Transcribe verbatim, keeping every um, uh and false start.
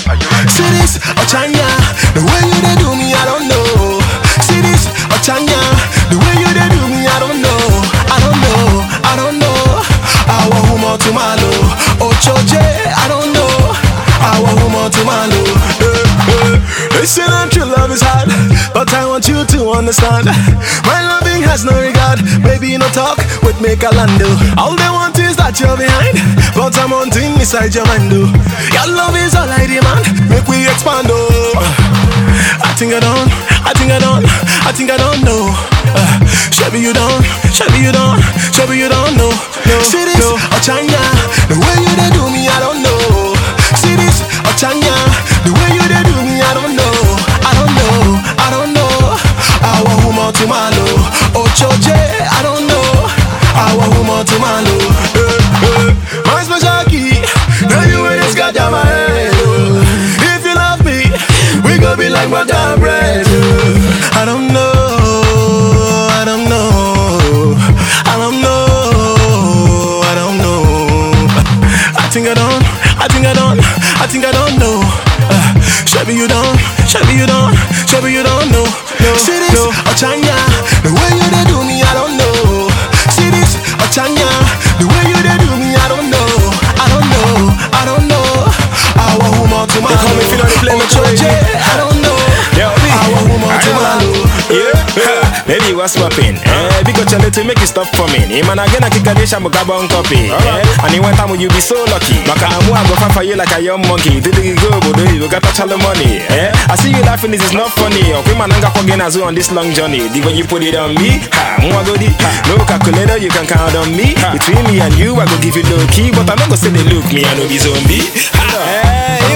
See this, Ochanya, the way you they do me, I don't know. See this, Ochanya, the way you they do me, I don't know. I don't know, I don't know. I want woman to my low. Ochoje, I don't know. I want woman to my low. They say that true love is hard, but I want you to understand. My loving has no regard. Baby, no talk with make a lando. All they want is that you're behind, but I'm wanting inside your mind. Oh. Your love is all I demand. Make we expand. Oh. I think I don't, I think I don't, I think I don't know. Uh, Shabby you don't, Shabby you don't, Shabby you don't know. No, see this, no. Ochanya, the way you they do me, I don't know. See this, Ochanya, the way you they do me, I don't know. I don't know, I don't know. I want woman to my low. Ochoje, I don't know. I want woman to my low. Uh, uh, my special key, now you in this goddamn my head. Uh, if you love me, we gon' be like butter and bread. Uh, I don't know, I don't know, I don't know, I don't know. I think I don't, I think I don't, I think I don't know. Uh, Shabby you don't, Shabby you don't, Shabby you don't know. No, see this, no. Ochanya, the way you they do me, I don't know. See this, Ochanya, the way you they do me, I don't know. I don't know, I don't know. I want woman to my low. They call me Phil on the play, Ochoje, I don't know. Yo, me. I want woman to my low. Yeah, baby, what's poppin'? Eh, because you to make it stop for me. Hey, man, again, I kick a dish, I'm a carbon copy. Eh, and you went time when you be so lucky. Maka, I'm going to for you like a young monkey. Did you go, but you got to touch all the money. Eh, I see you laughing, this is not funny. Okay, man, I'm going to go on this long journey. The way you put it on me, ha, mwagodi, ha, no calculator, you can count on me. Ha. Between me and you, I go give you low key, but I'm not going to say they look me, I know be zombie. Ha. Eh,